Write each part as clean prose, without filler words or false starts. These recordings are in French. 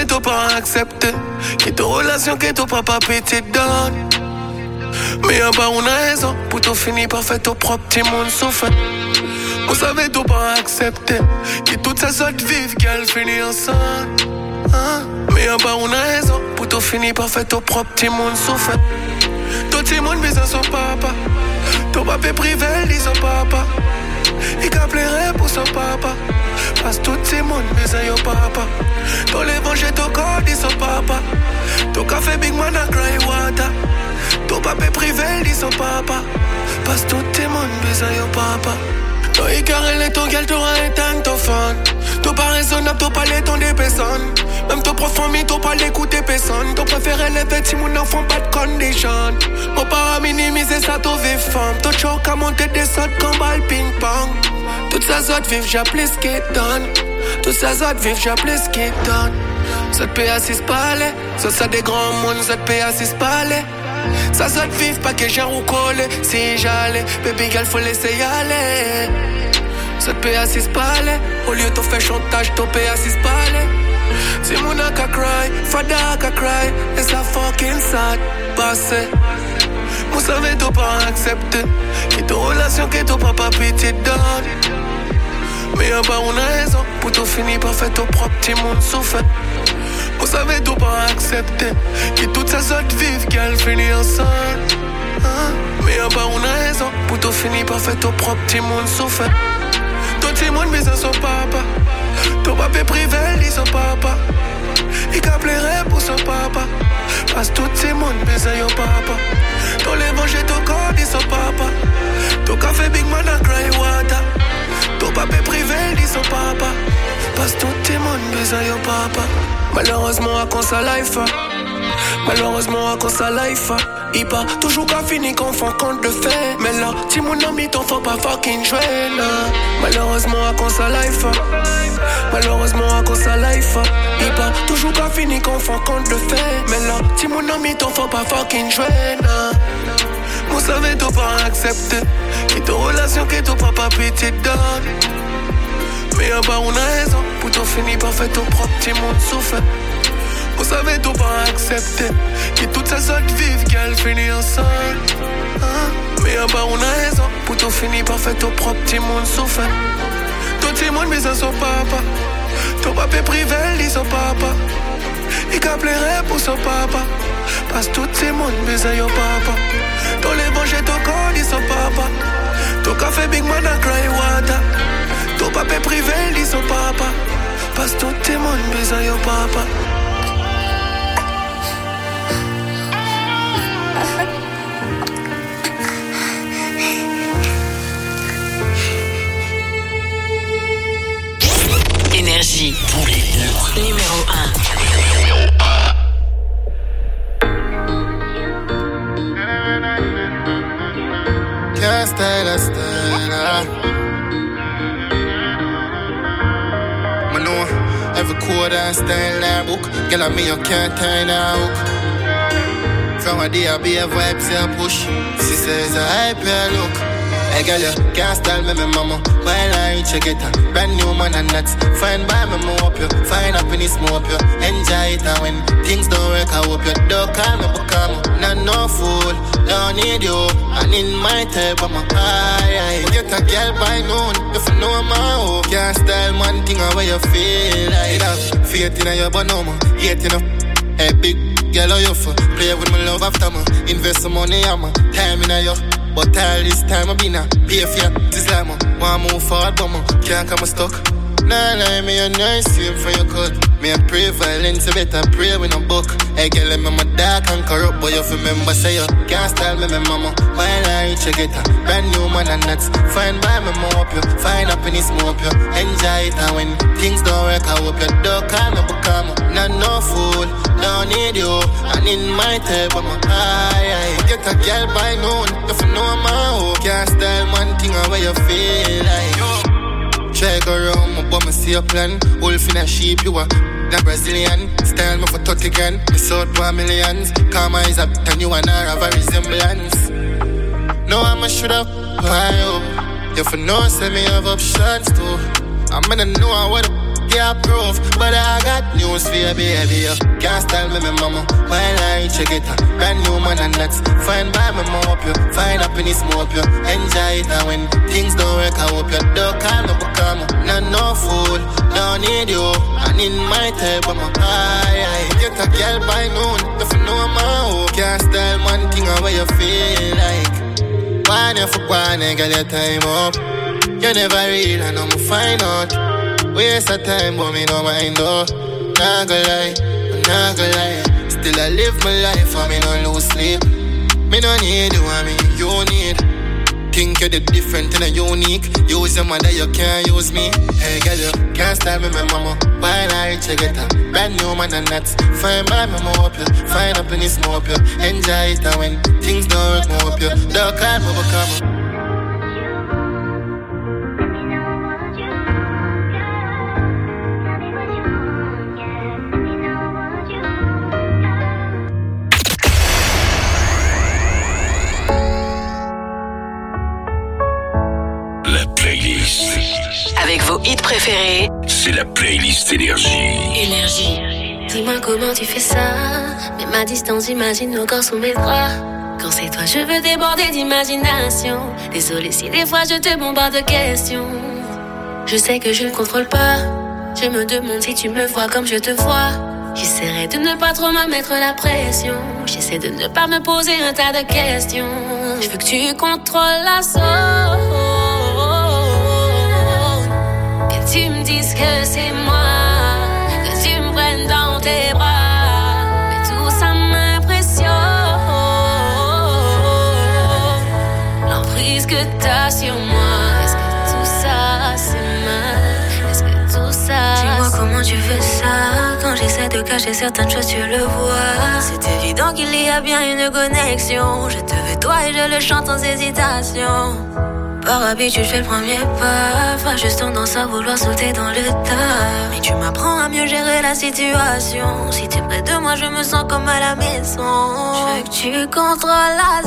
savais t'as pas accepté. Quitte relation que ton papa pété donne. Mais y'a pas une raison pour tout finir par faire ton propre petit monde souffre. Vous savez t'as pas accepté. Que toute sa sorte vive qu'elle finit ensemble. Mais y'a pas une raison pour tout finir par faire ton propre petit monde souffre. Tout petit monde besoin son papa. Ton papa privé dit son papa. Il plairait pour son papa. Parce que tout le monde besoin de papa. Ton l'évangile ton corps dit son papa. Ton café Big Man a cry water. Ton papa privé dit son papa. Parce que tout le monde besoin de papa. Ton écarré ton gueule t'aura éteint ton fan. Ton pas raisonnable ton parler ton des personnes. Même ton prof famille ton pas l'écouter personne. Ton préféré les petits mon enfant pas de condition. Mon para minimiser ça ton vive femme. Ton choc à monter des sauts comme balle ping pong. Toutes ces autres vivent j'appelle ce qui donne. Toutes ces autres vivent j'appelle ce qui donne. Ça te paye à 6 palais. Ça des grands mondes ça te paye à 6 palais. Ça te vive pas que j'ai ou collé. Si j'allais, baby girl faut laisser y aller. Ça te paye à 6 palais. Au lieu de faire chantage, t'en paye à 6 palais. Si mon a cry, fada ka cry. Et ça fucking sad, passé. Vous savez t'as pas accepté. Quitte relation que ton papa pété donne. Mais y'a pas une raison pour tout finir par faire ton propre petit monde souffre. Vous savez t'as pas accepté. Que toute sa sorte vive qu'elle finit ensemble. Mais y'a pas une raison pour tout finir par faire ton propre petit monde souffre. Ton petit monde besoin son papa. Ton papa privé dit son papa. Il plairait pour son papa. Parce que tout le monde besoin de papa. Ton l'évangile ton corps dit son papa. Ton café Big Man a cry water. Ton papa privé dit son papa. Parce que tout le monde besoin de papa. Malheureusement à cause de sa life. Malheureusement à cause de sa life. Il part toujours qu'à finir qu'on fait compte de fait. Mais là, si mon ami t'en faut pas fucking jouer là. Malheureusement à cause de sa life. Malheureusement à cause de sa life. Il part toujours qu'à finir qu'on fait compte de fait. Mais là, si mon ami t'en faut pas fucking jouer là. Vous savez t'as pas accepté. Quitte relation que ton papa pété donne. Mais y'a pas une raison pour tout finir par faire ton propre petit monde souffre. Vous savez t'as pas accepté. Que toutes ces autres vivent qu'elles finissent ensemble. Mais y'a pas une raison pour tout finir par faire ton propre petit monde souffre. Tout le monde besoin son papa. Ton papa privé dit son papa. Il plairait pour son papa. Parce que tout le monde besoin de papa. Ton l'évangile ton corps dit son papa. Ton café Big Man a cry water. Ton papa privé dit son papa. Parce que tout le monde besoin de papa. Énergie pour les numéro 1. Can't stay, let's stay. I know every quarter I stay in that book. Girl, I mean you can't turn that hook. From a day I be a vibes and push. She says I hype your look. Hey girl, you can't style me, mama. While I reach you get a brand new man and that's fine by me, more up you. Find happiness, more up you. Enjoy it and when things don't work, I hope you don't call me, become not no fool. Don't need you, and in my type, I'm a high. Get a girl by noon, if you know my hoe. Can't style one thing away you feel like that. Faith in your but no more, hate in a hey big girl, how you for? Play with my love after me. Invest some money, I'm a time in a you. But all this time I been a pay for you. This like me, want move forward but me can't come stuck. Nah, me a nice same for your cut. Me a pray violence, you better pray with no book. Hey girl, me my dark and corrupt, but you remember say you can't style me, mama. While I reach you get a brand new man and that's fine by me, more up you. Find happiness, more up you. Enjoy it and when things don't work, I hope you don't call me, become not no fool. Don't need you, and in my type, I'm a high. Get a girl by noon, if you know my hoe. Can't style one thing away you feel like. Try go around, my bum see your plan. Wolf in a sheep, you are not Brazilian. Style me for 30 grand, me sold for millions. Karma is up, and you and I have a resemblance. No, I'm a shoot up, why you? If you know, say me have options too. I'm gonna know what can't prove, but I got news for you, baby. You can't style me, mama. While I check it, brand new man and that's fine by me, more up you. Find happiness, more up you. Enjoy it, and when things don't work, I hope you don't call me, become not no fool. Don't need you, and in my table, my eye. Get a girl by noon, if you know my hope. Can't style one thing away you feel like. One you for one, girl, your time up. You never real, and I'ma find out. Waste of time, but me no mind though. Not gonna lie, not gonna lie. Still I live my life, and me no lose sleep. Me no need you, I mean you need. Think you're the different and a unique. Use your mother, you can't use me. Hey girl, you can't style me, my mama. While I check it out, brand new man and that's fine by me, more up you. Find happiness, more up you. Enjoy it, and when things don't work, more up you. Don't call me, become. Avec vos hits préférés, c'est la playlist Énergie. Énergie. Dis-moi comment tu fais ça. Même à distance, j'imagine nos corps sous mes bras. Quand c'est toi, je veux déborder d'imagination. Désolée si des fois je te bombarde de questions. Je sais que je ne contrôle pas. Je me demande si tu me vois comme je te vois. J'essaierai de ne pas trop me mettre la pression. J'essaie de ne pas me poser un tas de questions. Je veux que tu contrôles la zone. Que tu me dises que c'est moi. Que tu me prennes dans tes bras. Mais tout ça m'impressionne. L'emprise que t'as sur moi. Est-ce que tout ça c'est mal? Est-ce que tout ça... Dis-moi comment tu fais ça. Quand j'essaie de cacher certaines choses, tu le vois. C'est évident qu'il y a bien une connexion. Je te veux toi et je le chante sans hésitation. Par habitude, je fais le premier pas. Pas juste tendance à vouloir sauter dans le tas. Mais tu m'apprends à mieux gérer la situation. Si t'es près de moi, je me sens comme à la maison. Je veux que tu contrôles la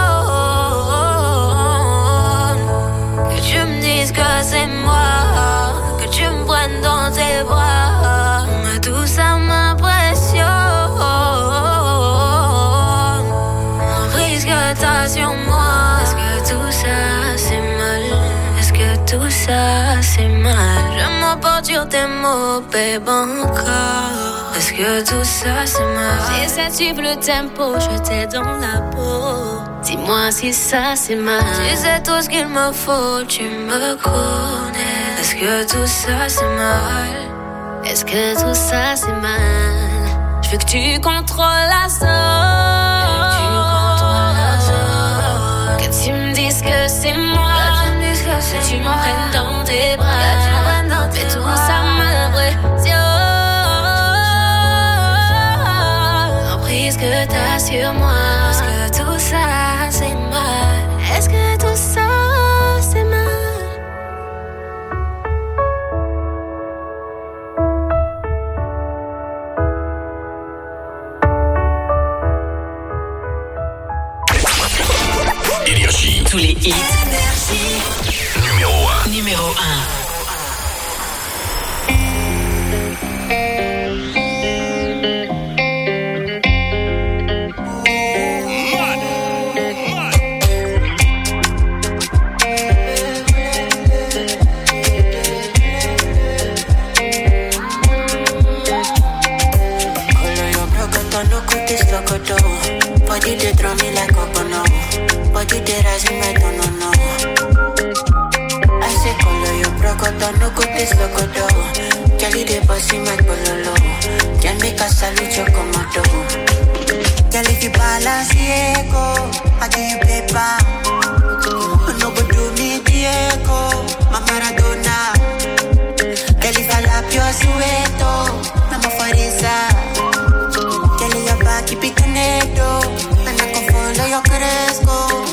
zone. Que tu me dises que c'est moi. Que tu me prennes dans tes bras. Mais tout ça m'impressionne. L'emprise que t'as sur moi. Est-ce que tout ça c'est mal? Est-ce que tout ça c'est mal? Je m'emporte sur tes mots, babe, encore. Est-ce que tout ça c'est mal? J'essaie de suivre le tempo, je t'ai dans la peau. Dis-moi si ça c'est mal. Tu sais tout ce qu'il me faut, tu me connais. Est-ce que tout ça c'est mal? Est-ce que tout ça c'est mal? Je veux que tu contrôles la zone. Que tu me dises que c'est moi. Que tu me prennes dans tes bras. Mais tout ça m'impressionne. L'emprise que t'as sur moi. Est-ce que tout ça c'est mal? Est-ce que tout ça c'est mal? Énergie. tous les hits. Numéro 1. Numéro 1. Body they draw me like coconut. Body they rise me like no. I say color your brocodo, no go this locodo. Jelly they bossy my bololo. Can make a salute your commando. Girl if you balance Diego, I give you paper. No go do me Diego, my Maradona. Girl if I lap your sueto, I'm a farisa. Keep it connected, and I can follow your cresco.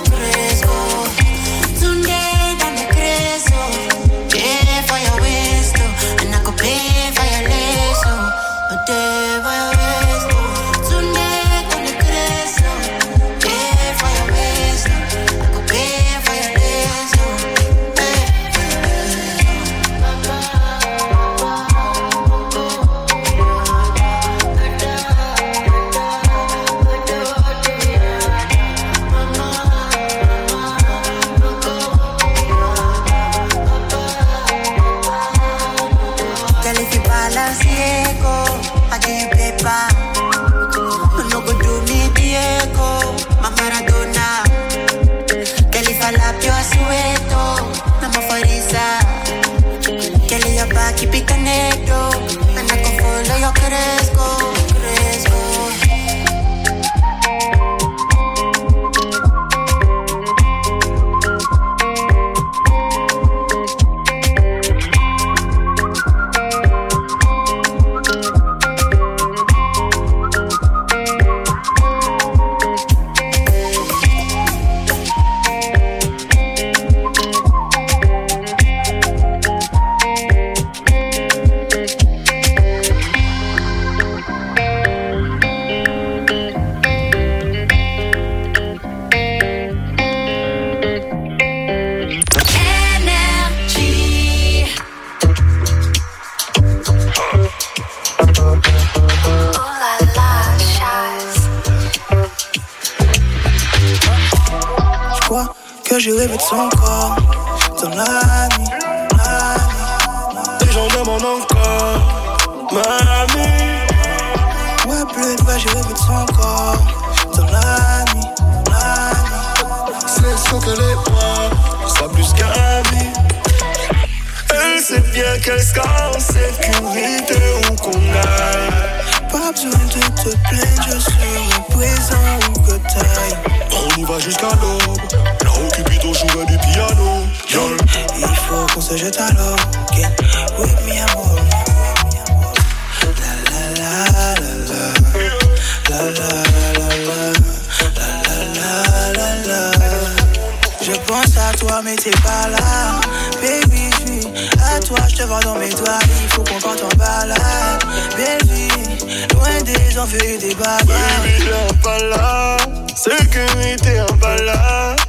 Today, dame creso. Pay for your waist, and I can pay for your lace. Pay for your waist. Today, dame creso. Pay for your waist. j'ai rêvé de son corps. Dans la nuit, les gens demandent encore, mamie. Ouais, plus de j'ai rêvé de son corps. Dans la nuit, c'est son qu'elle est pas, ça plus qu'ami. Elle sait bien qu'elle sera en sécurité où qu'on aille. Pas besoin de te plaindre, je serai présent où que t'ailles. On y va jusqu'à l'aube, là où Cupidon jouait du piano. Il faut qu'on se jette à l'eau. Get with me, amour. La la la la la la la la la la. Je pense à toi mais t'es pas là. Baby, je suis à toi, je te vois dans mes doigts. Il faut qu'on compte en balade. Belle vie, loin des envieux et des bagarres. Baby, t'es pas là, sécurité en balade.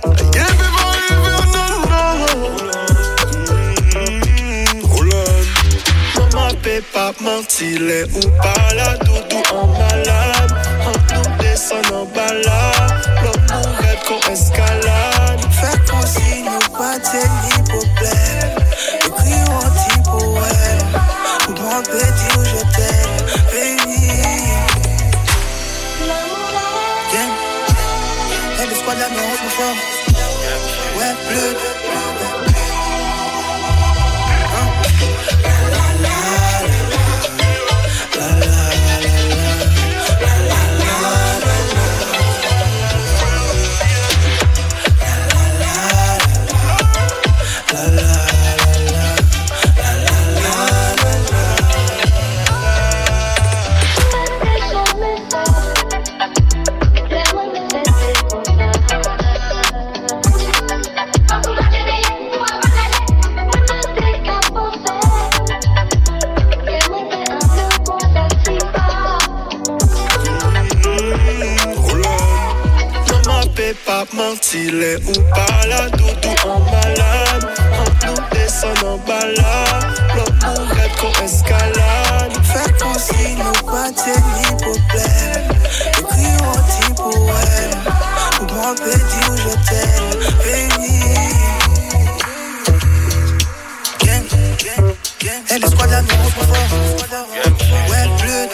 Maman peut pas mentir, les ou pas là, doudou en malade. Entre nous descend en balade, l'homme mourrait qu'on escalade. Fait qu'on signe pas de problème. Écris un petit poème pour m'en péter où je t'aime, baby. Yeah. Hey, le squad là, mais on se fort. Ouais, bleu. Pas mentir, les ou pas là, doudou en malade. Entre nous descend en balade, l'homme mourrait qu'on escalade. Fait qu'on signe pas de problème. Écris un petit poème pour m'en péter où je t'aime, baby. Gang, gang, gang. Hey, le squad là, mais on se fort. Ouais, bleu.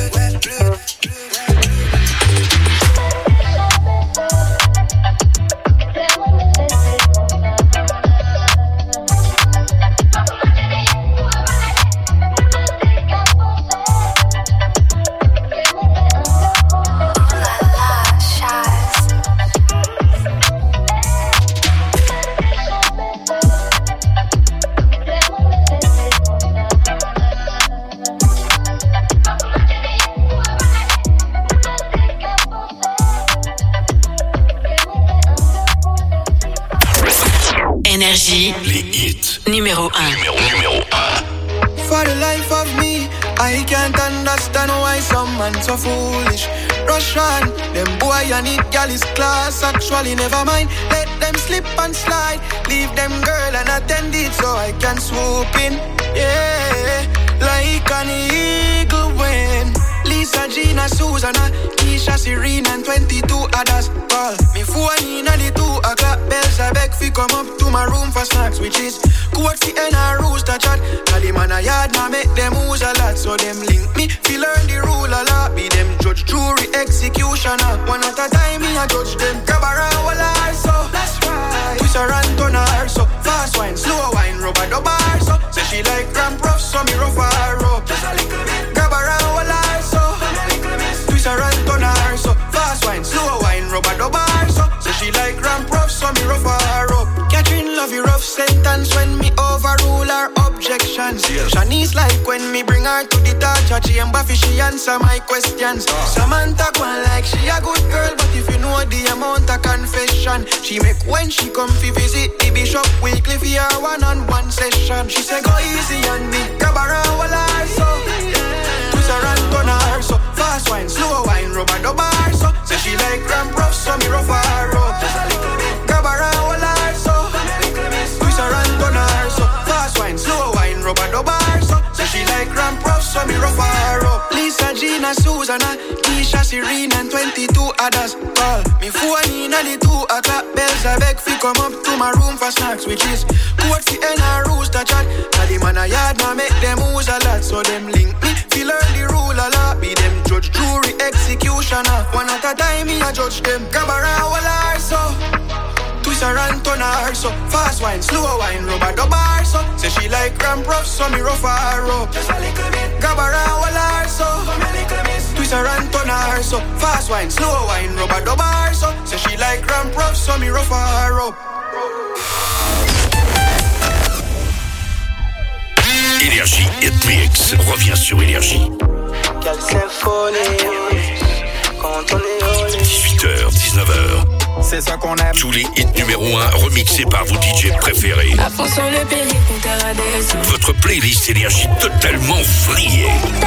Énergie. Les hits. Numéro 1. For the life of me, I can't understand why some man so foolish. Rush on, them boy and it gal is class. Actually never mind, let them slip and slide. Leave them girl and attend it so I can swoop in. Yeah, like an eagle when Lisa, Gina, Susanna, Keisha, Serena and 22 others call me phone in at the 2 o'clock bells. I beg fi come up to my room for snacks, which is quote fi and a rooster chat. Cause the man a yard now make them use a lot. So them link me fi learn the rule a lot. Be them judge, jury, executioner. One at a time me a judge them. Grab around all her so that's right. Twist her and turn her so fast wine, slow wine, rubber the bar so. Say she like ramp rough so me rough her up. Just a little bit. Grab around all her so. Twist her and turn her so fast wine, slow wine, rubber the bar so. Say she like ramp rough so me rough her up. Catherine love you rough sentence when me overrule her objections. Yeah. Shanice like when me bring her to the torture chamber fi she answer my questions. Samantha go like she a good girl, but if you know the amount of confession she make when she come fi visit the bishop weekly fi her one-on-one session. She say go easy on me, grab her and hold her so. Twist her and turn her so. Fast wine, slow wine, rubber the bar so. Say she like ramp rough so me rough her up. Just a little bit. Grab her and hold her so. Twist her and turn her so. Fast wine, slow wine, rubber the bar so. Say she like ramp rough so me rough her up. Lisa, Gina, Susanna, Keisha, Serena and 22 fi two others. Call me phone in a the 2 o'clock. Bells I beg fi come up to my room for snacks, which is code fi end a rooster chat. Now the man a yard man make them use a lot, so them link me fi learn the rule a lot. Be them judge, jury, executioner. One at a time me a judge them. Grab around all our so. Twist her and turn her so. Fast wine, slow wine, rubber double her so. Say she like ramp rough, so me rough her up. Just a little bit. Grab around all her so. Come a little bit. Twist her and turn her so. Fast wine, slow wine, rubber double her so. Say she like ramp rough, so me rough her up. Énergie Hit Mix revient sur Énergie. 18h, 19h. C'est ça qu'on aime. Tous les hits numéro 1 remixés par vos DJ préférés. Votre playlist Énergie totalement vrillée.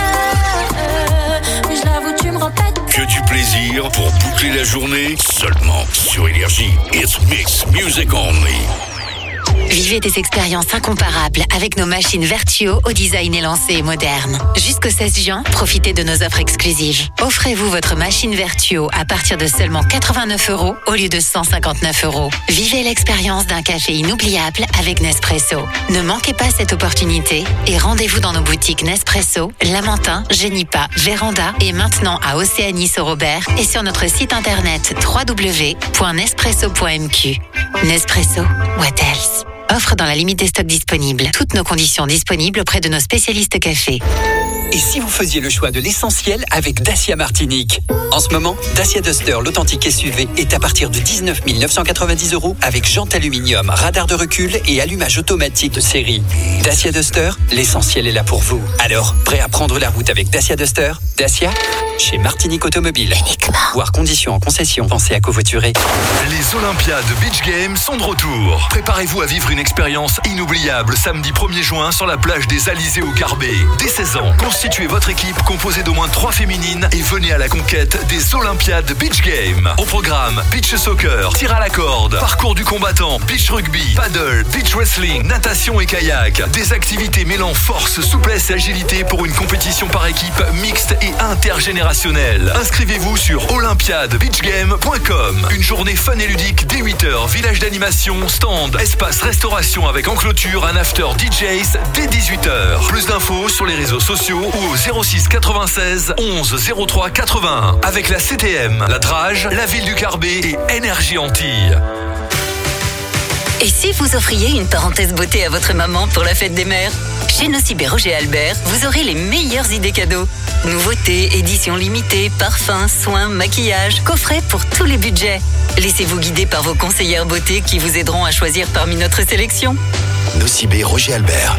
Que du plaisir pour boucler la journée seulement sur Énergie. Hit Mix Music Only. Vivez des expériences incomparables avec nos machines Vertuo au design élancé et moderne. Jusqu'au 16 juin, profitez de nos offres exclusives. Offrez-vous votre machine Vertuo à partir de seulement 89 € au lieu de 159 €. Vivez l'expérience d'un café inoubliable avec Nespresso. Ne manquez pas cette opportunité et rendez-vous dans nos boutiques Nespresso, Lamentin, Génipa, Véranda et maintenant à Océanie-sur-Robert et sur notre site internet www.nespresso.mq. Nespresso, what else? Offre dans la limite des stocks disponibles. Toutes nos conditions disponibles auprès de nos spécialistes café. Et si vous faisiez le choix de l'essentiel avec Dacia Martinique? En ce moment, Dacia Duster, l'authentique SUV, est à partir de 19 990 € avec jante aluminium, radar de recul et allumage automatique de série. Dacia Duster, l'essentiel est là pour vous. Alors, prêt à prendre la route avec Dacia Duster? Dacia, chez Martinique Automobile. Uniquement. Voir conditions en concession. Pensez à covoiturer. Les Olympiades Beach Games sont de retour. Préparez-vous à vivre une expérience inoubliable samedi 1er juin sur la plage des Alizés au Carbet. Dès 16 ans, constituez votre équipe composée d'au moins 3 féminines et venez à la conquête des Olympiades Beach Games. Au programme, beach soccer, tir à la corde, parcours du combattant, beach rugby, paddle, beach wrestling, natation et kayak. Des activités mêlant force, souplesse et agilité pour une compétition par équipe mixte et intergénérationnelle. Inscrivez-vous sur olympiadebeachgame.com. Une journée fun et ludique dès 8h, village d'animation, stand, espace restauration avec en clôture un after DJs dès 18h. Plus d'infos sur les réseaux sociaux ou au 06 96 11 03 81 avec la CTM, la Drage, la ville du Carbet et Énergie Antilles. Et si vous offriez une parenthèse beauté à votre maman pour la fête des mères? Chez Nocibé Roger Albert, vous aurez les meilleures idées cadeaux. Nouveautés, éditions limitées, parfums, soins, maquillage, coffrets pour tous les budgets. Laissez-vous guider par vos conseillères beauté qui vous aideront à choisir parmi notre sélection. Nocibé Roger Albert.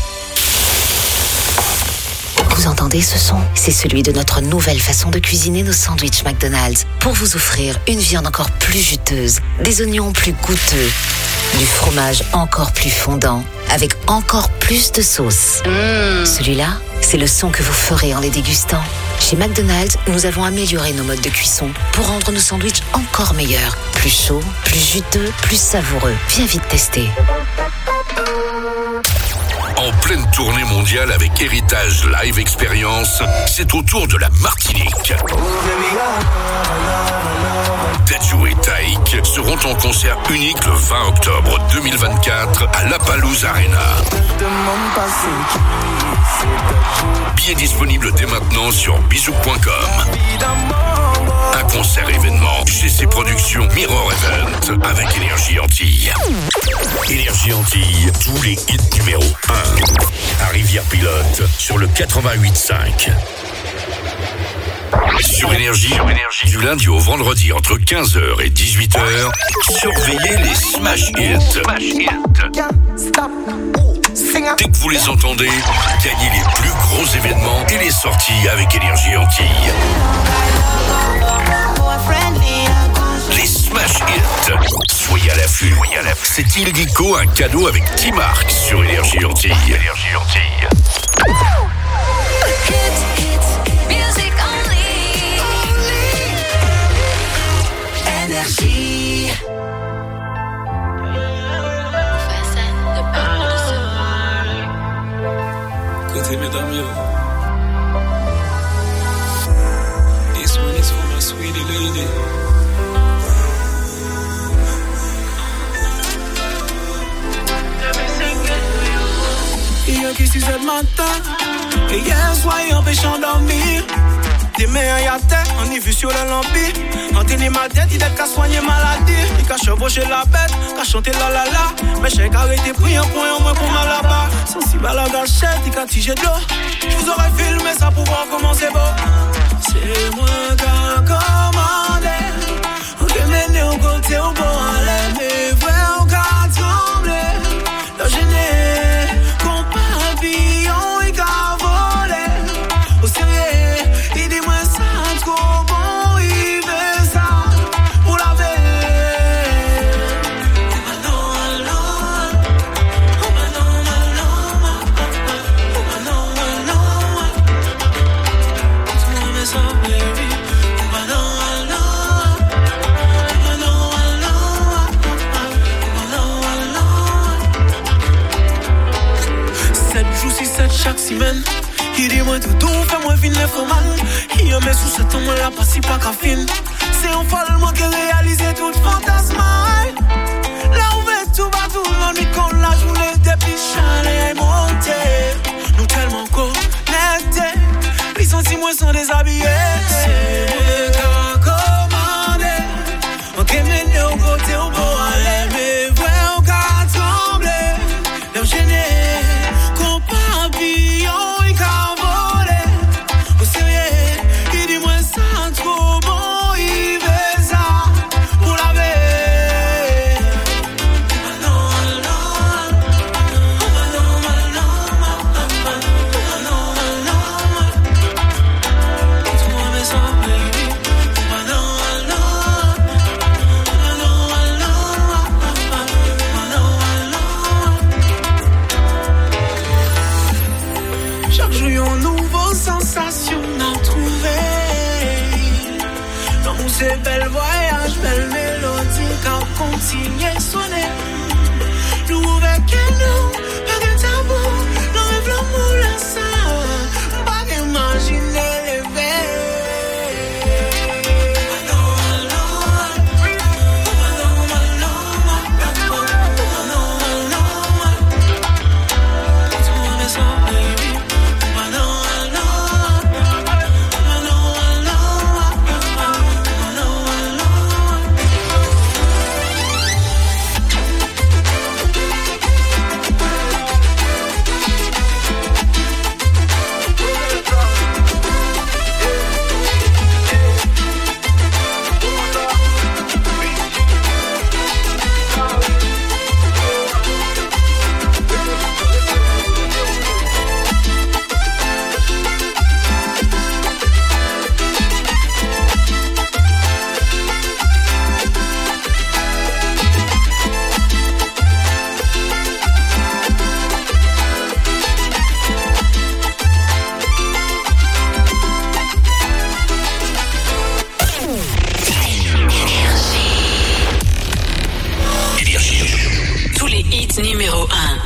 Vous entendez ce son? C'est celui de notre nouvelle façon de cuisiner nos sandwichs McDonald's pour vous offrir une viande encore plus juteuse, des oignons plus goûteux, du fromage encore plus fondant, avec encore plus de sauce. Celui-là, c'est le son que vous ferez en les dégustant. Chez McDonald's, nous avons amélioré nos modes de cuisson pour rendre nos sandwichs encore meilleurs, plus chauds, plus juteux, plus savoureux. Viens vite tester. En pleine tournée mondiale avec Héritage Live Experience, c'est au tour de la Martinique. Dadju et Taïk seront en concert unique le 20 octobre 2024 à La Palouse Arena. Billets disponibles dès maintenant sur bisou.com. Un concert événement chez ses productions Mirror Event avec Énergie Antilles. Énergie Antilles, tous les hits numéro 1. À Rivière-Pilote sur le 88.5. Sur Énergie, du lundi au vendredi entre 15h et 18h, surveillez les Smash Hits. Dès que vous les entendez, gagnez les plus gros événements et les sorties avec Énergie Antilles. Les Smash Hits. Soyez à l'affût. C'est illico, un cadeau avec T-Mark sur Énergie Antilles. Énergie. Côté mesdames, yo. This one is for my sweetie lady. Hier qui 6 heures du matin, et hier soir empêchant dormir. Des mains à terre, on y vu sur le lampi. Antenne ma tête, il est qu'à soigner maladie. Il qu'à chevaucher la bête, qu'à chanter la la la. Mais j'ai arrêté pris un point au moins pour mal là-bas. Sensible à la gâchette, il qu'à tiger de l'eau. Je vous aurais filmé ça pour voir comment c'est beau. C'est moi qui a commandé. On peut mener au côté au bon aller. Mais vrai, on qu'a tremblé. Le gêné, qu'on pavillon, il qu'a volé. Au sérieux, il dit moi ça trop bon, il veut ça pour la veille. Chaque semaine, il dit moi tout fais-moi vine les faux mal. Il y a mes sous ce temps, moi la passe pas qu'à fin. C'est un follement qui réalise toute fantasme. Là où va tout bas tout le monde, qu'on la journée depuis chalet est monté. Nous tellement connectés, les sentiments sont déshabillés. C'est moi qui a commandé, on peut mener au côté au beau aller. Mais vrai on qu'a tremblé, leur gêné. C'est bel voyage, belle mélodie, quand continue sonner. Nous avec nous, pas de tabou, nous rêve l'amour, la sang, pas d'imaginer les numéro 1.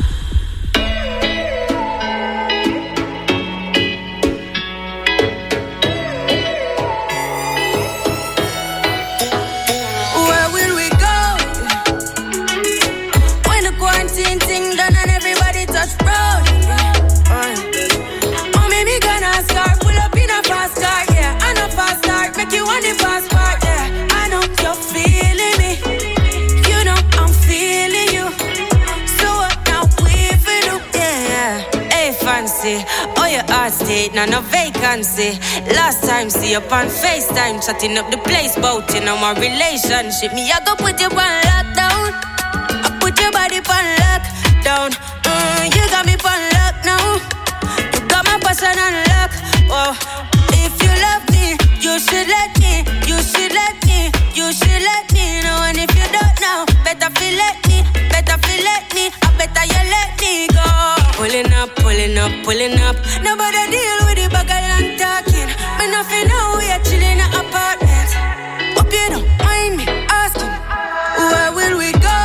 Oh, your heart state, now no vacancy. Last time, see you on FaceTime, chatting up the place, bout you know my relationship. Me, I go put you on lockdown. I put your body on lockdown. You got me on lock now. You got my passion on lock. Oh, if you love me, you should let me. You should let me. You should let me know. And if you don't know, better feel let me. Better feel let me. I better you let me go. Pulling up, pulling up, pulling up. Nobody deal with the bugger and talking. Me nothing know we are chilling in an apartment. Hope you don't mind me asking, where will we go?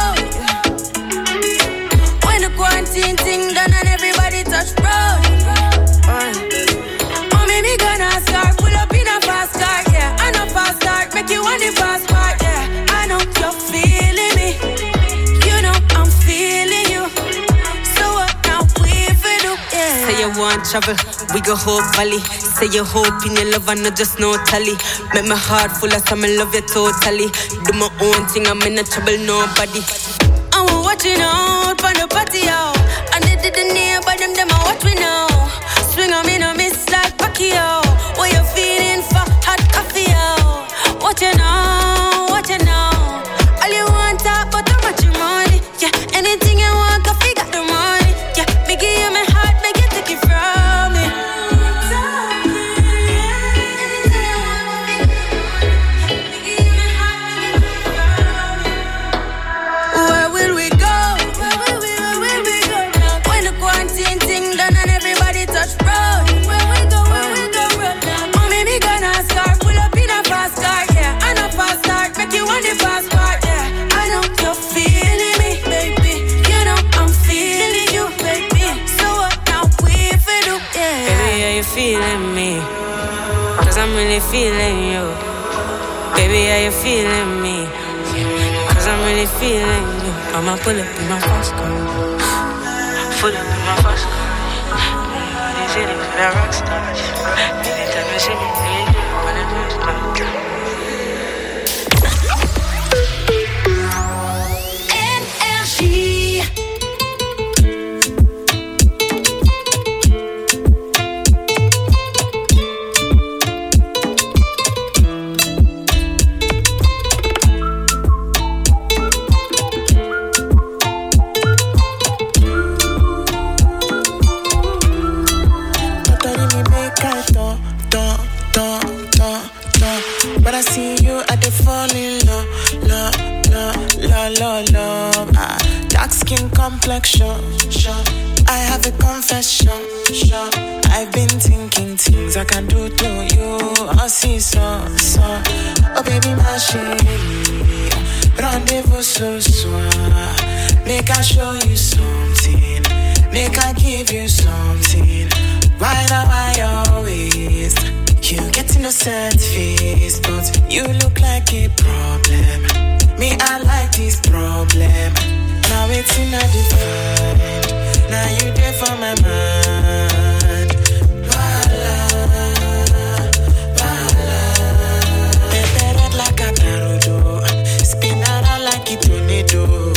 When the quarantine thing done and everybody touch road. Oh, maybe gonna start pull up in a fast car, yeah, and a fast you want travel, we go Hope Valley. Say you hope in your love and not just no tally. Make my heart full of some, I love you totally. Do my own thing, I'm in no trouble, nobody. I'm watching out for the party out. And they didn't hear but them I watch me now. Swing on me, no miss like Pacquiao. What you feeling for hot coffee out? What you know, what you know. All you want talk but how much money. Yeah, anything you want, coffee got the money. Yeah, me give you my heart, make you take it from me. Where will we go? Where will we go? When the quarantine thing done and everybody touch road. Where we go now? Mommy, me gonna start, pull up in a fast car, yeah. And a fast start, make you want the fast part, yeah. I know you're feeling me, baby. You know I'm feeling you, baby. So what now we for do, yeah. Baby, are you feeling me? Cause I'm really feeling you. Baby, are you feeling me? Cause I'm really feeling you. I'ma pull up in my fast car. Pull up in my fast car. These cities, they're rock stars. Anytime you see me, they wanna do it like Energie. But I see you, I dey fall in love. Dark skin complexion. I have a confession. I've been thinking things I can do to you. I see so. Oh baby, my chérie, rendezvous ce soir. Make I show you something. Make I give you something. Why now I always. You get innocent face, but you look like a problem. Me, I like this problem. Now it's in a divide. Now you there for my mind. Pepe red like a tarudo. Spin around like a tornado.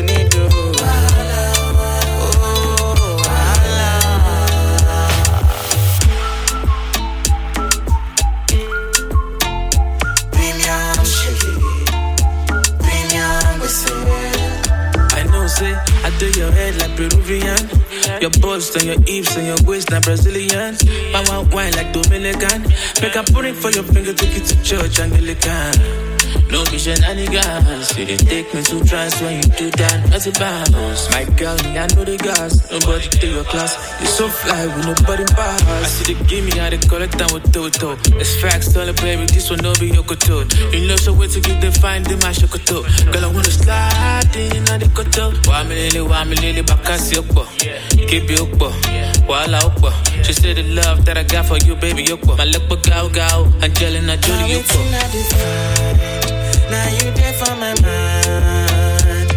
I do your head like Peruvian. Your bust and your hips and your waist like Brazilian. My wine like Dominican. Make a pudding for your finger, take it to church Anglican. No be shenanigans. You didn't take me to trance when you do that. That's a bounce. My girl, me, I know the gas. Nobody take your class. You so fly with nobody pass. I see the gimme, how they call it down with Toto. It's facts, tell it, baby, this one no be your koto. You know so wait to give the fine, the my shokoto. Girl, I wanna slide in on the koto. Why me lily, bakasi okpo. Keep you okpo. Wala okpo. She said the love that I got for you, baby, okpo. My lip gao, Angelina Jolie okpo. Now you there for my mind.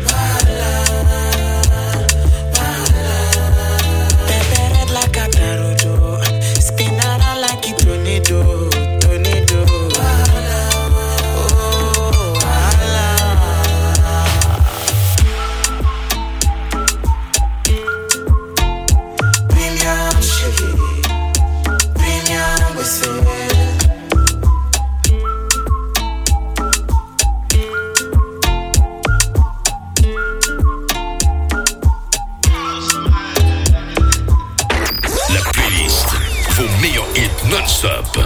Pepe red like a tarudo. Spin around like a tornado. Premium sugar. Premium whiskey. Non-stop.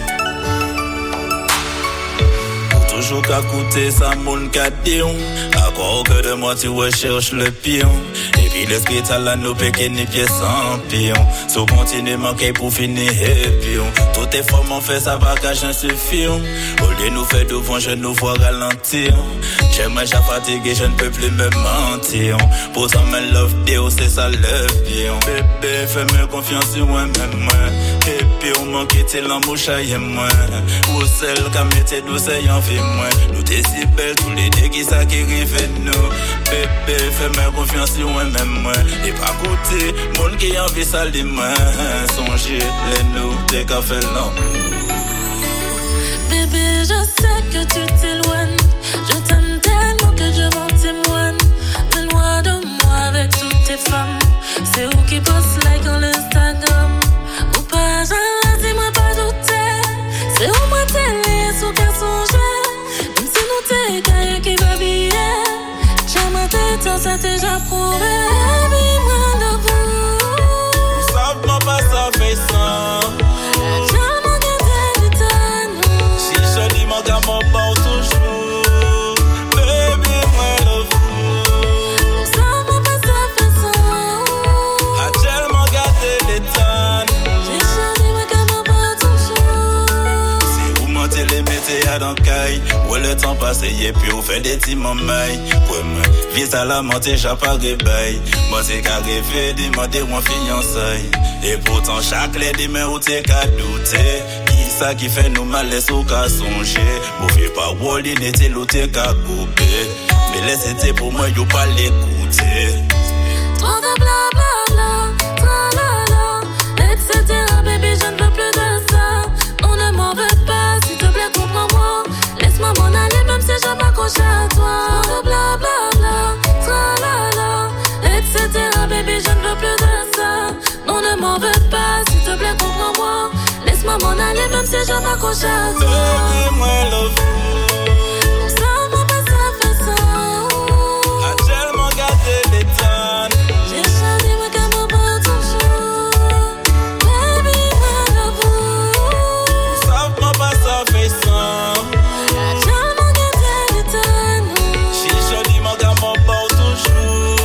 Toujours qu'à côté, ça moun ka déon. croire que de moi tu recherches le pion. Et puis l'hôpital à nos péquines pieds sans pion. So continue manquer pour finir et pion. Tout est fort, mon fait ça va cacher un suffion. Au lieu nous faire devant, je nous vois ralentir. J'aimerais j'ai fatigué, je ne peux plus me mentir. Pourtant, mes love deal, c'est ça le pion. Bébé, fais-moi confiance sur moi-même. Et puis, on manque de l'embauche à moi. Ou celle qui a mis douce et en vie, moi. Nous t'es si belle, tous les deux qui ça qui rive nous. Bébé, fais-moi confiance sur moi-même. Et pas goûter, monde qui a envie ça de moi. Songer, les nous, des cafés l'amour. Bébé, je sais que tu t'éloignes. Je t'aime tellement que je m'en témoigne. Mais loin de moi avec toutes tes femmes. C'est où qui poste like en Instagram. Ou pas, jamais, dis-moi pas douter. C'est où moi télé, sous qu'à songer. Même si nous t'es caillé qui va biller. Jamais t'es temps, ça t'est déjà prouvé. Baby, moi de vous. Savement pas ça fait ça. Mon bord toujours, baby, moi love you. Ça m'a pas ça fait ça. A tellement gâté les temps. J'ai choisi ma gamme pas toujours. Si vous mentez les mettez à l'encaille, où le temps passe et puis vous faites des petits mamailles. Pour moi, vise à la montée, j'ai pas réveil. Moi c'est qu'à rêver, demander mon fiançailles. Et pourtant chaque lady mais où t'es qu'à douter. Ça qui fait nous mal laisse au cas songer. Mauvais parole n'était l'autre qu'à couper. Mais laissez pour moi yo pas l'écouter. Trop de blablabla, tralala, etc. Baby je ne veux plus de ça. On ne m'en veut pas, s'il te plaît comprends-moi. Laisse-moi m'en aller même si je m'accroche à toi. Trop de blablabla, tralala, etc. Baby je ne veux plus de ça. On ne m'en veut pas, s'il te plaît comprends-moi. Laisse-moi m'en aller même si je m'accroche à toi. Baby, moi love you. Ça m'a pas ça fait ça. A tellement gâté les temps. J'ai choisi ma gamme pas toujours. Baby, moi love you. Savement pas ça fait ça. A tellement gâté les temps. J'ai choisi ma gamme pas toujours.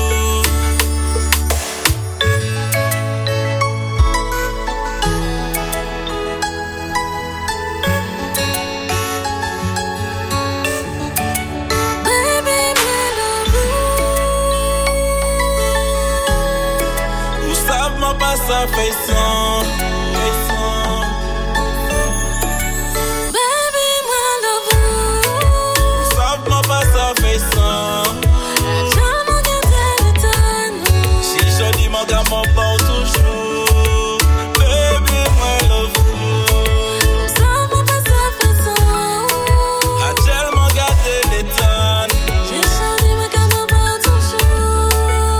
Pas ça fait ça. Baby, moi love you. Savement pas ça fait ça. Tellement gâté les temps. Si je dis mon gars mon bord toujours. Baby, moi love you. Savement pas ça fait ça. A tellement gâté les temps. J'ai choisi ma gamme pas toujours.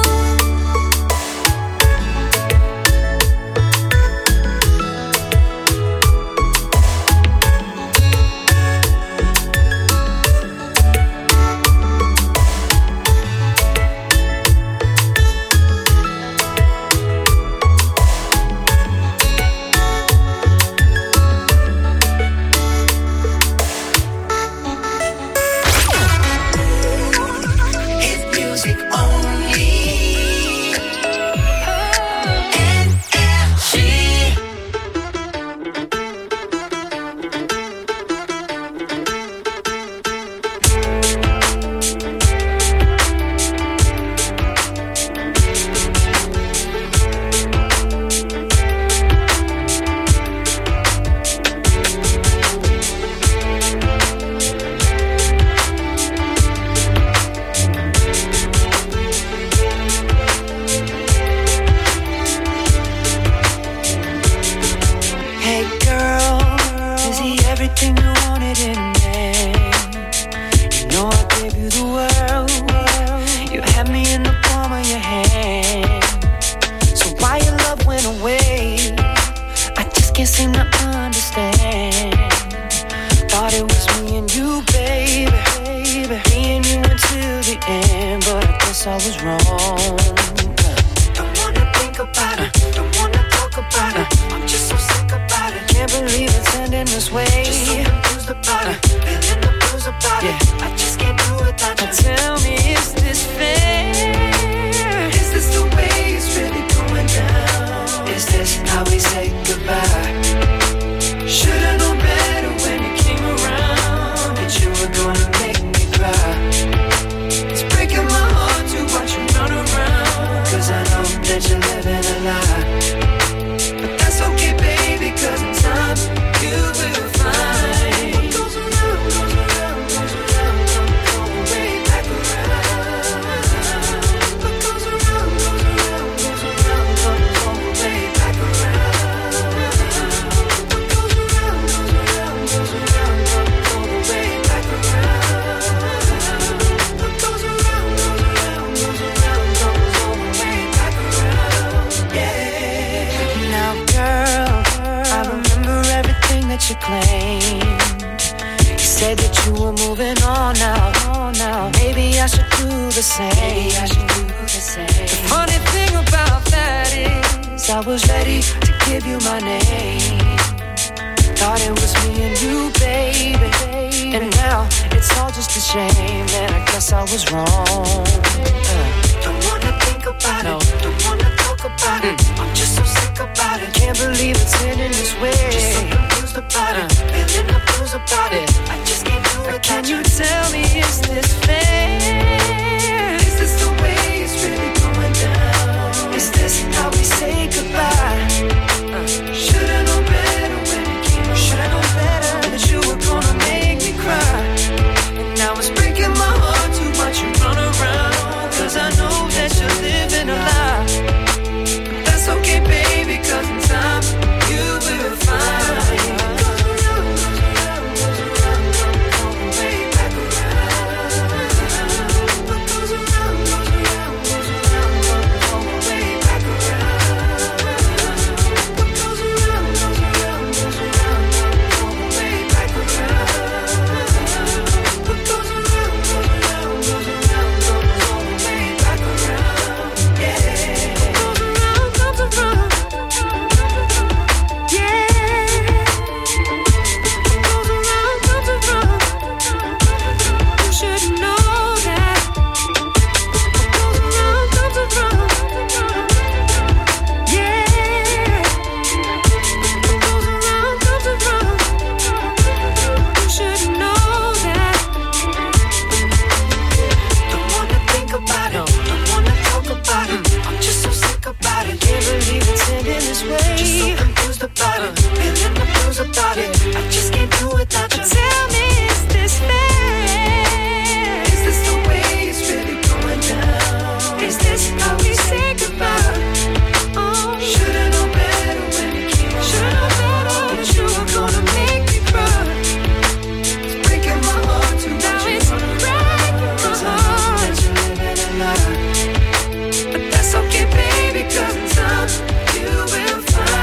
I was wrong. Don't wanna think about it, don't wanna talk about it. I'm just so sick about it. Can't believe it's ending this way. Just so confused about it, feeling the blues about it. I just can't do without you. Tell me, is the same. The funny thing about that is I was ready to give you my name. Thought it was me and you, baby. And now it's all just a shame. And I guess I was wrong. Don't wanna think about it. Don't wanna talk about it. I'm just so sick about it. Can't believe it's ending this way. Just so confused about it. Feeling the blues about it. I just can't do it. Can you tell me, is this fair? Is this the way it's really going down? Is this how we say goodbye? Should've known better when it came. Should've known better that you were gonna make me cry. And now it's breaking my heart to watch you run around. Cause I know that you're living a lie. But that's okay, baby, cause in time you will find. About it, I just can't do without you. Tell me, is this fair? Is this the way it's really going down? Is this how we say goodbye? Oh, should've known better when it came. Should've known better that you were gonna make me cry. It's breaking my heart to now it's breaking my heart that you're living a lie. But that's okay, baby, cause in time you will find.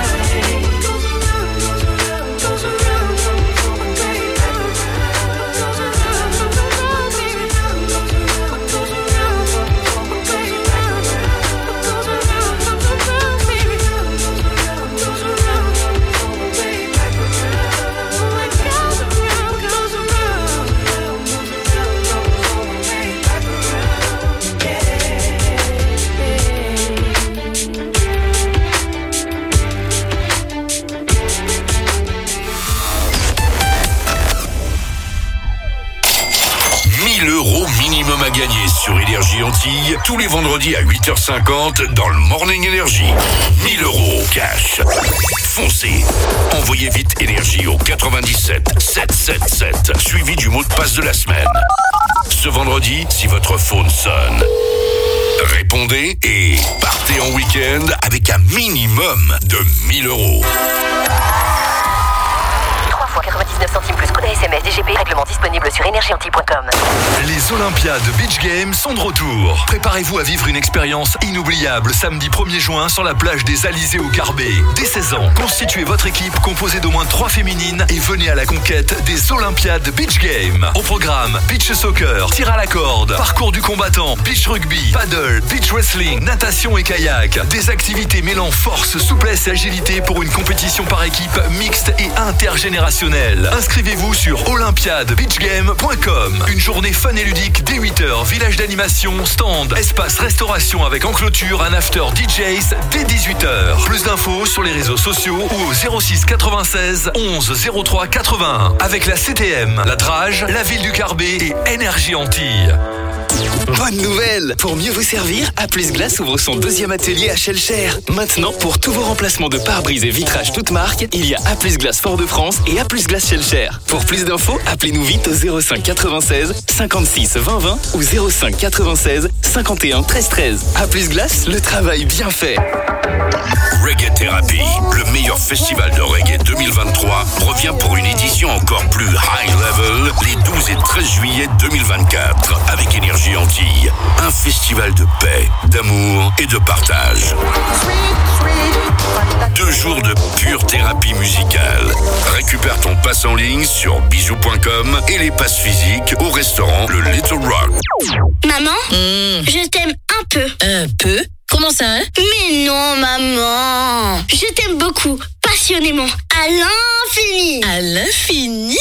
Minimum à gagner sur Énergie Antilles tous les vendredis à 8h50 dans le Morning Energy. 1000 € cash. Foncez. Envoyez vite Énergie au 97 777 suivi du mot de passe de la semaine. Ce vendredi, si votre phone sonne, répondez et partez en week-end avec un minimum de 1000 €. 3 fois 99 centimes plus code SMS DGP, règlement disponible sur énergieantilles.com. Les Olympiades Beach Games sont de retour. Préparez-vous à vivre une expérience inoubliable samedi 1er juin sur la plage des Alizés au Carbet. Dès 16 ans, constituez votre équipe composée d'au moins 3 féminines et venez à la conquête des Olympiades Beach Games. Au programme, beach soccer, tir à la corde, parcours du combattant, beach rugby, paddle, beach wrestling, natation et kayak. Des activités mêlant force, souplesse et agilité pour une compétition par équipe mixte et intergénérationnelle. Inscrivez-vous sur olympiadebeachgame.com. Une journée fun et ludique dès 8h, village d'animation, stand, espace restauration avec en clôture un after DJs dès 18h. Plus d'infos sur les réseaux sociaux ou au 06 96 11 03 81. Avec la CTM, la Drage, la ville du Carbet et Énergie Antilles. Bonne nouvelle! Pour mieux vous servir, A+ Glace ouvre son 2e atelier à Shellcher. Maintenant, pour tous vos remplacements de pare-brise et vitrages toutes marques, il y a A+ Glace Fort-de-France et A+ Glace Shellcher. Pour plus d'infos, appelez-nous vite au 05 96 56 20 20 ou 05 96 51 13 13. A+ Glace, le travail bien fait. Reggae Therapy, le meilleur festival de reggae 2023, revient pour une édition encore plus high level les 12 et 13 juillet 2024 avec Énergie Antilles. Famille. Un festival de paix, d'amour et de partage. 2 jours de pure thérapie musicale. Récupère ton pass en ligne sur bisous.com et les passes physiques au restaurant Le Little Rock. Maman, je t'aime un peu. Un peu? Comment ça, hein? Mais non, maman. Je t'aime beaucoup, passionnément, à l'infini. À l'infini?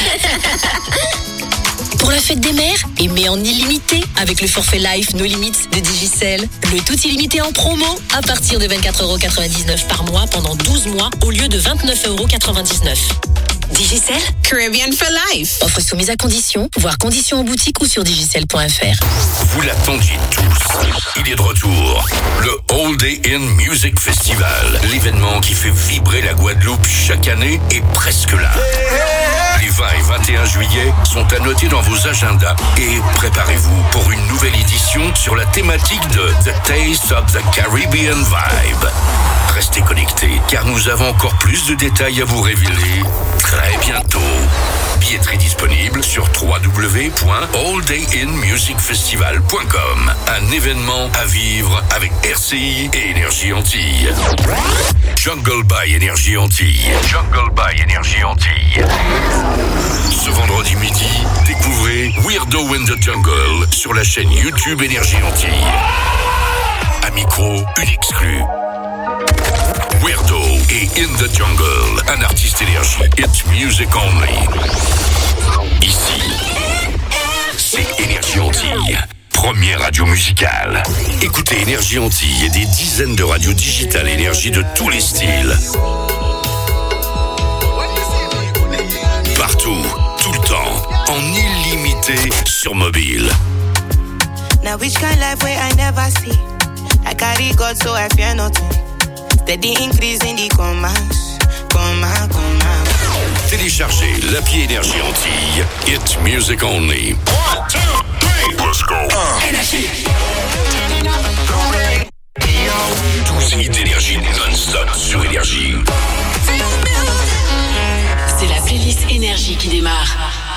Pour la fête des mères, aimez en illimité avec le forfait Life No Limits de Digicel. Le tout illimité en promo à partir de 24,99€ par mois pendant 12 mois au lieu de 29,99€. Digicel, Caribbean for Life. Offre soumise à conditions, voire conditions en boutique ou sur digicel.fr. Vous l'attendiez tous. Il est de retour. Le All Day In Music Festival. L'événement qui fait vibrer la Guadeloupe chaque année est presque là. Les 20 et 21 juillet sont à noter dans vos agendas et préparez-vous pour une nouvelle édition sur la thématique de The Taste of the Caribbean Vibe. Restez connectés car nous avons encore plus de détails à vous révéler très bientôt. Billetterie disponible sur www.alldayinmusicfestival.com. Un événement à vivre avec RCI et Énergie Antilles. Jungle by Énergie Antilles. Jungle by Énergie Antilles. Ce vendredi midi, découvrez Weirdo in the Jungle sur la chaîne YouTube Énergie Antilles. À micro, une exclue. Weirdo et In the Jungle, un artiste énergie, it's music only. Ici, c'est Énergie Antilles, première radio musicale. Écoutez Énergie Antilles et des dizaines de radios digitales énergie de tous les styles. Partout, tout le temps, en illimité sur mobile. Now which kind life where I never see? I carry God so I fear nothing. Steady increase in the commas. Téléchargez l'appli Énergie Antilles. It's music only. 1, 2, 3, let's go. Énergie. 12 hits d'énergie non-stop sur Énergie. C'est la playlist Énergie qui démarre.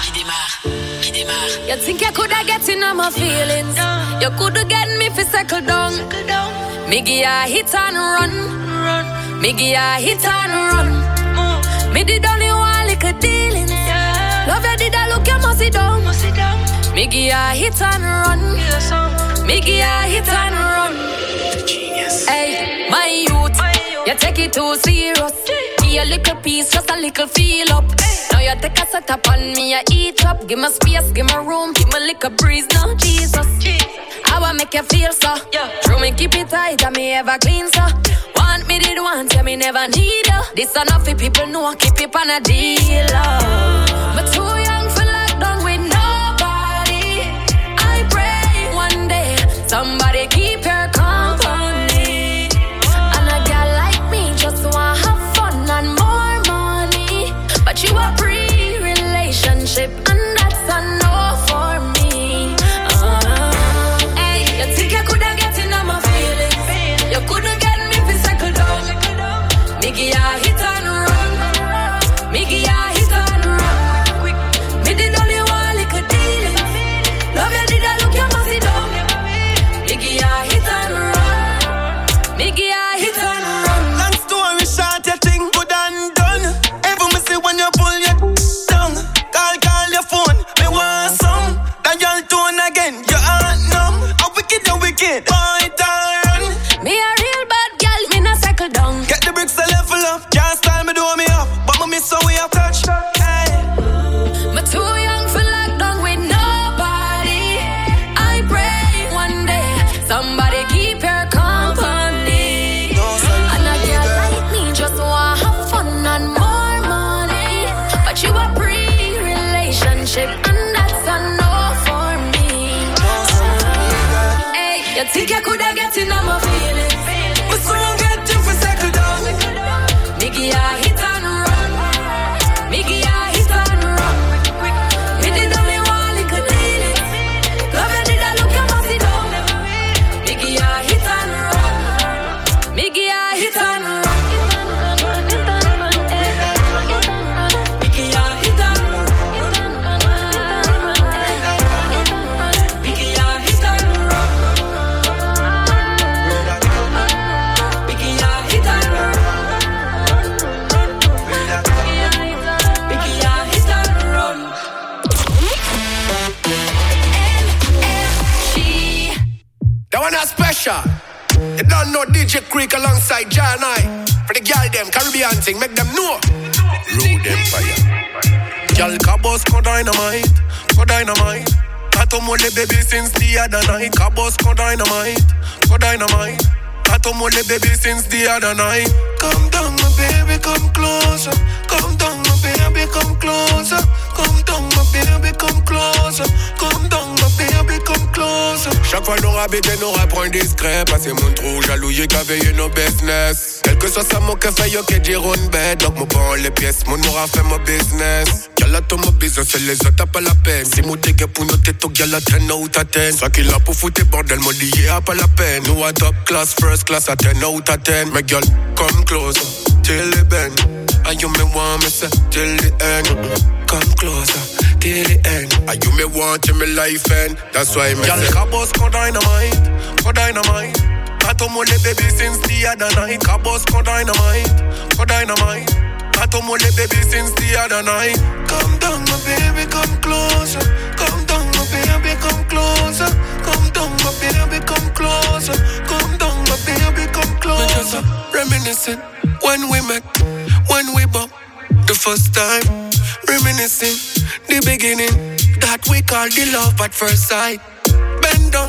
You think you coulda get in on my feelings? You coulda get me fi settle down. Me give ya hit and run. Me give ya hit and run. Me did only one little dealings. Love you did I look you must sit down. Me give ya hit and run. Me give ya hit and run. Genius. Hey, my youth, you take it too serious. Give a little piece, just a little feel up. Now you take a set up on me, I eat up. Give me space, give me room, give me little breeze now, Jesus. I wanna make you feel so. True me keep it tight, and me ever clean so. Want me did want, yeah me never need you. This enough for people know, keep it on a deal. But too young for lockdown with nobody. I pray one day somebody keep your company. And a girl like me just wanna have fun and more money. But you a pre-relationship and that's a no for me. Hey, you think you coulda get in on my feelings? You coulda get me fi cycle down. Me give ya hit and run. Me give ya hit and run. Me did only one little dealings. Love you did I look you must sit down. Me give ya hit and run. Me give ya hit and run. Long story short, you think good and done. Every me see when you pull your tongue. Call your phone, me want some. That y'all tone again, you aren't numb. A wicked, point and run. Me a real bad girl, me not cycle down. Get the bricks to level up. Can't style me, do me up. But me miss how we have touch. Hey. Me too young for lockdown with nobody. I pray one day somebody keep your company. And a girl like me just wanna have fun and more money. But you a pre-relationship and that's a no for me. Hey, you think you coulda get in on my feelings? But soon get you for cycle down. Me give ya hit and run. Me give ya hit and run. Me did only one little dealings. Love you did I look you must sit down. Me give ya hit and run. Me give ya hit and run. Me give ya hit and run. Me give ya hit and run. That one is special. You don't know DJ Creek alongside John I. For the girl them Caribbean thing, make them know. Rude Empire. Girl Cabos go dynamite, go dynamite. Atomole baby since the other night. Cabos go dynamite, go dynamite. Atomole baby since the other night. Come down my baby, come closer. Come down my baby, come closer. Come down my baby, come closer. Come down my baby, come closer. Chaque fois nous rabais nous rapprend discret. Parce que mon trou jaloux y'a qu'à veiller nos business. Quel que soit ça mon que fait y'a qu'à dire une bête. Donc mon prend les pièces, mon aura fait mon business. Y'a ton mon business et les autres pas la peine. Si mon t'es pour nos têtes, y'a la 10 out of 10. Ça qui l'a pour foutre bordel, mon lié a pas la peine. Nous à top class, first class à 10 out of 10. Mais girl, come closer, till the bend. And you me want me say, till the end. Come closer, till the end. And you me want till me life end. That's why me say, girl, Cabos go dynamite, go dynamite. Atomole baby since the other night. Cabos go dynamite, go dynamite. Atomole baby since the other night. Come down my baby, come closer. Come down my baby, come closer. Come down my baby, come closer. Come down my baby, come closer. Reminiscing when we met, when we bump the first time. Reminiscing the beginning that we call the love at first sight. Bend down,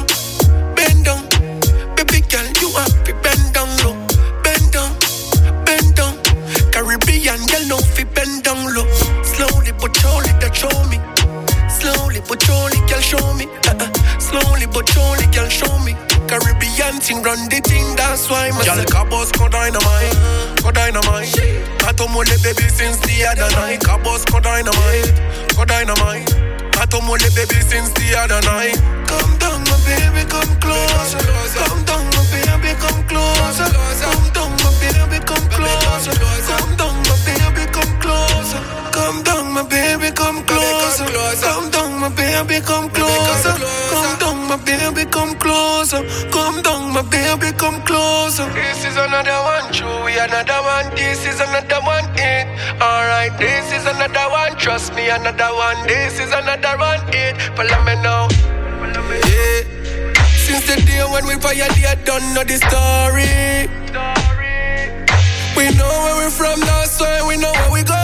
baby girl, you happy? Bend down low, bend down, bend down. Caribbean girl, no fi bend down low. Slowly but surely, that show me. Slowly but surely, girl, show me. Slowly but surely, girl, show me. Caribbean thing, run the thing, that's why my girl Cabos go dynamite, go dynamite. Atomole baby since the other night. Cabos go dynamite, go dynamite. Atomole baby since the other night. Come down my baby, come closer. Come down my baby, come closer. Come down my baby, come closer. Come down my baby, come closer. Come down my baby, come closer. Come down my baby, come closer. Come down my baby, come closer. Come down my baby, come closer. This is another one, Chewy, another one. This is another one, it. Alright, this is another one. Trust me, another one. This is another one, it. Follow me now. Yeah. Since the day when we violate, don't know the story. We know where we're from, that's why we know where we go.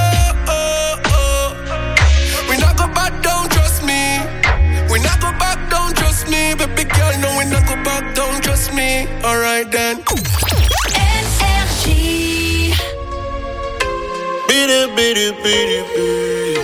We not go back down, trust me. We not go back down, trust me. Baby girl, no, we not go back down, trust me. Alright then. NRJ. Beat it.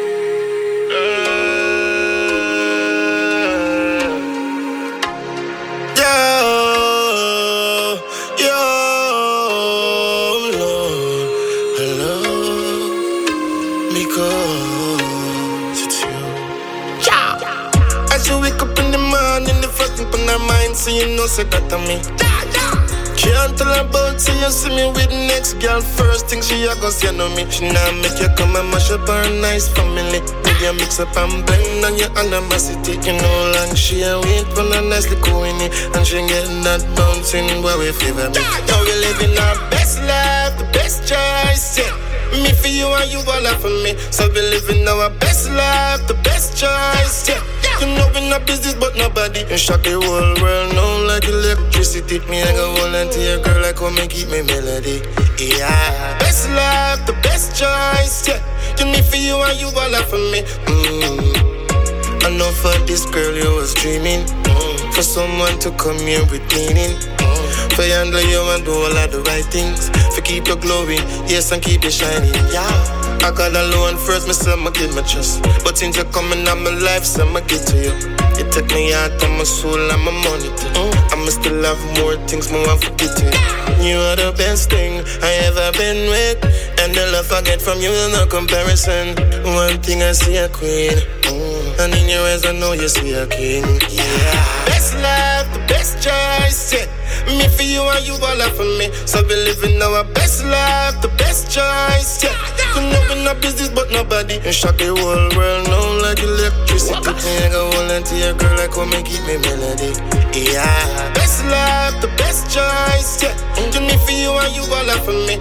So you know, say that to me. Can't tell about, say you see me with the next girl. First thing she a go say no me. She now make you come and mash up her nice family. Maybe you mix up and blend on your animosity. You know, long she a wait for a nicely coin it. And she getting that bouncing where we favor me. Now we living our best life, the best choice, yeah. Me for you and you all for me. So we living our best life, the best choice, yeah. You know we not business but nobody. And shock the whole world now like electricity. Me I go volunteer girl like come and keep me melody. Yeah, best life, the best choice, yeah. You me for you and you all for me. I know for this girl you was dreaming. For someone to come here with meaning. For you handle you and do all of the right things. For keep you glowing, yes, and keep you shining, yeah. I got alone first, me say I'ma give my trust. But since you're coming on my life, so I'ma get to you. You take me out of my soul and my money too. I'ma still have more things, more I forget to you. You are the best thing I ever been with. And the love I get from you is no comparison. One thing I see a queen. And in your eyes I know you see a king. Yeah. Best life, the best choice, yeah. Me for you and you all for me. So we living our best life, the best choice, yeah. You know we not business but nobody. And shock the whole world now like electricity. Me I go volunteer girl like come and keep me melody. Yeah. Best life, the best choice, yeah. You me for you and you all for me.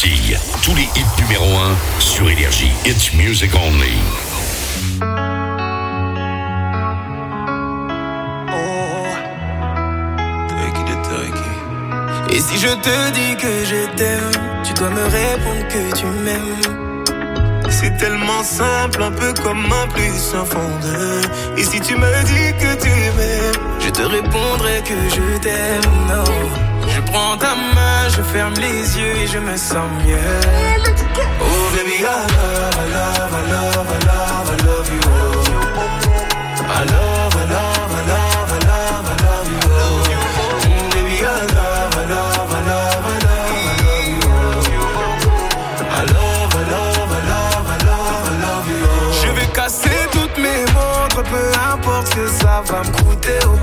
Antilles. Tous les hits numéro 1 sur Énergie. It's music only. Et si je te dis que je t'aime, tu dois me répondre que tu m'aimes. C'est tellement simple, un peu comme un plus un fond de. Et si tu me dis que tu m'aimes, je te répondrai que je t'aime. Non, je prends ta main, je ferme les yeux et je me sens mieux. Oh baby, I love, I love, I love, I love, I love you. I love, I love, I love, I love, I love you. Baby, I love, I love, I love, I love, I love you. I love, I love, I love, I love, I love you. Je vais casser toutes mes montres, peu importe ce que ça va me coûter. Oh.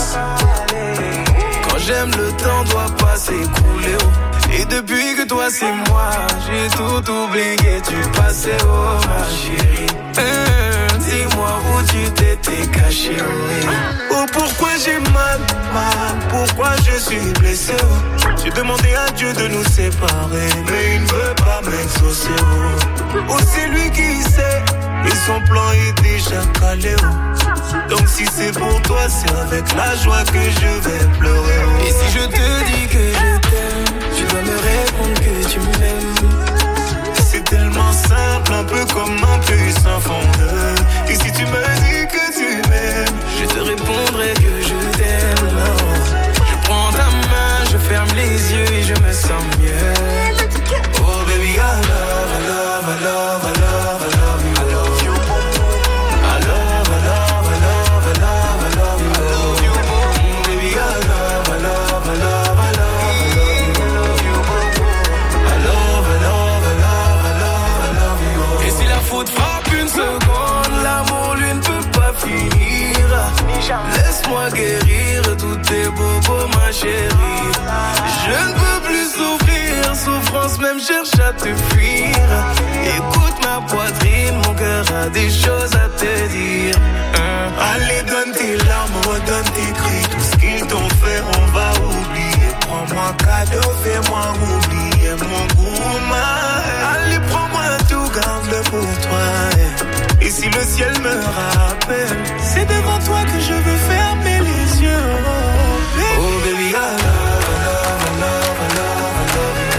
Quand j'aime, le temps doit pas s'écouler. Oh. Et depuis que toi c'est moi, j'ai tout oublié du passé. Oh ma chérie, dis-moi où tu t'étais caché. Oh pourquoi j'ai mal, pourquoi je suis blessé. Oh. J'ai demandé à Dieu de nous séparer, mais il ne veut pas m'exaucer. Oh c'est lui qui sait, et son plan est déjà calé. Oh. Donc si c'est pour toi, c'est avec la joie que je vais pleurer. Oh. Et si je te dis que je t'aime, tu dois me répondre que tu m'aimes. C'est tellement simple, un peu comme un plus un fondeur. Et si tu me dis que tu m'aimes, je te répondrai que je t'aime. Non. Je prends ta main, je ferme les yeux et je me sens mieux. Oh baby, I love, I love, I love, I love, I love you. I love you. I love, I love, I love, I love, I love you. Baby, I love, I love, I love, I love, I love you. I love, I love, I love, I love, I love you. Et si la faute frappe une seconde, l'amour lui ne peut pas finir. Laisse-moi guérir tous tes bobos, ma chérie. Je ne peux plus souffrir, souffrance même cherche à te fuir. Écoute ma poitrine, mon cœur a des choses à te dire. Allez, donne tes larmes, redonne tes cris. Tout ce qu'ils t'ont fait, on va oublier. Prends-moi cadeau, fais-moi oublier mon goût. Allez, prends-moi tout, garde-le pour toi. Et si le ciel me rappelle, c'est devant toi que je veux fermer les yeux. Oh baby, I love, I love, I love, I love, I love you.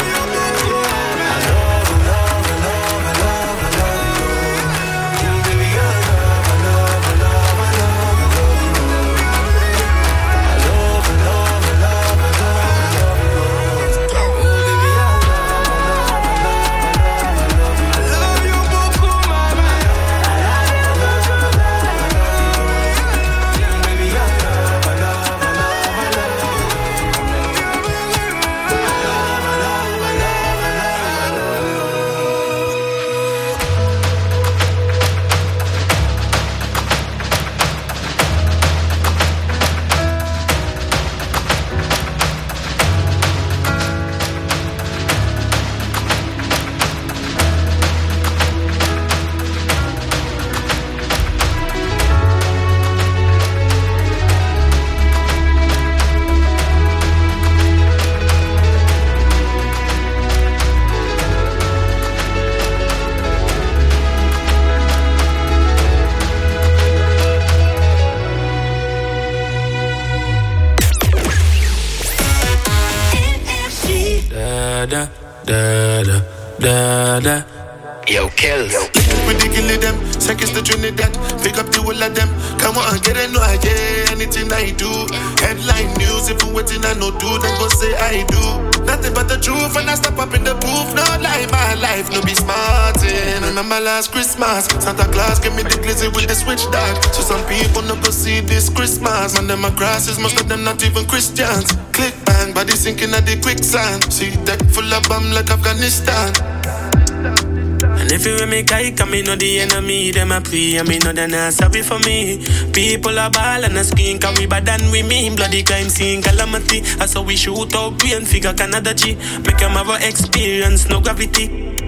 I love, I love, I love, I love, I love you. Baby, I love, I love, I love, I love, I love you. I love, I love, I love, I love, I love you. Oh baby, I love, I love, I love, I love you. I love you beaucoup, mama. Yo, kills. Ridiculous them, seconds to Trinidad. Pick up the whole of them. Come on, get it, no, I yeah, anything I do. Headline news, if you waiting, I no do, then go say I do. Nothing but the truth, and I step up in the booth. No lie, my life, no be smartin'. Remember last Christmas, Santa Claus gave me the glizzy with the switch dog. So some people no go see this Christmas. Man, them my grasses, most of them not even Christians. Click bang, body sinking at the quicksand. See deck full of bomb like Afghanistan. And if you make I come, know the enemy, them a pray, and me know they're not sorry for me. People are ball and a screen, can we bad than we mean. Bloody crime scene, calamity. That's how we shoot out brain, figure Canada G. Make them have a experience, no gravity.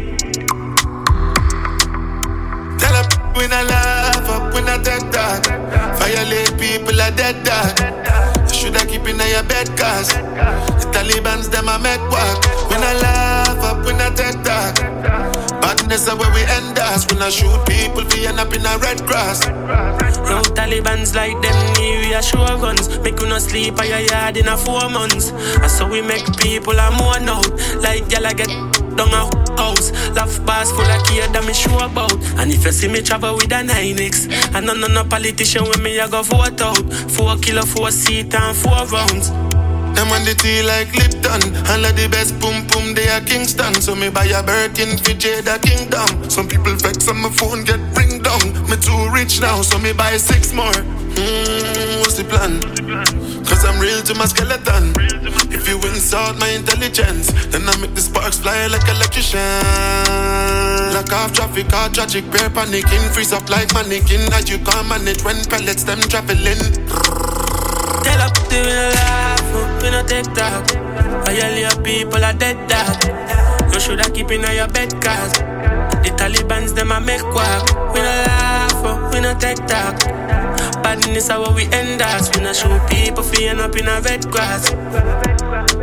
Tell them we not laugh up, we not dead dog. Violate people are dead dog. should I keep in your bed, cause the Taliban's them a make work. When I laugh up, when I take talk. Badness is where we end us. When I shoot people, we end up in a red grass. Yo, Taliban's like them new reassure guns. Make you no sleep at your yard in a 4 months. And so we make people a more out. Like y'all get down a house. Laugh bars full of care that me sure about. And if you see me travel with a 9X, and no politician with me I go vote out. 4 kilo, 4 seat and 4 rounds. Them on the tea like Lipton. And like the best pum pum they are Kingston. So me buy a Birkin for Jada Kingdom. Some people vex on my phone get ring down. Me too rich now so me buy 6 more. What's the plan? Cause I'm real to my skeleton. If you insult my intelligence, then I make the sparks fly like electrician. Lock off traffic, all tragic, bear panicking. Freeze up like mannequin. As you can't manage when pellets them traveling. Tell up to the life, we no take talk. All your people are dead dog. You shoulda keep in your bed cause the Taliban's them a make quack. We no laugh, we no take talk. Badness is how we end us. We no shoot people feeling up in a red grass.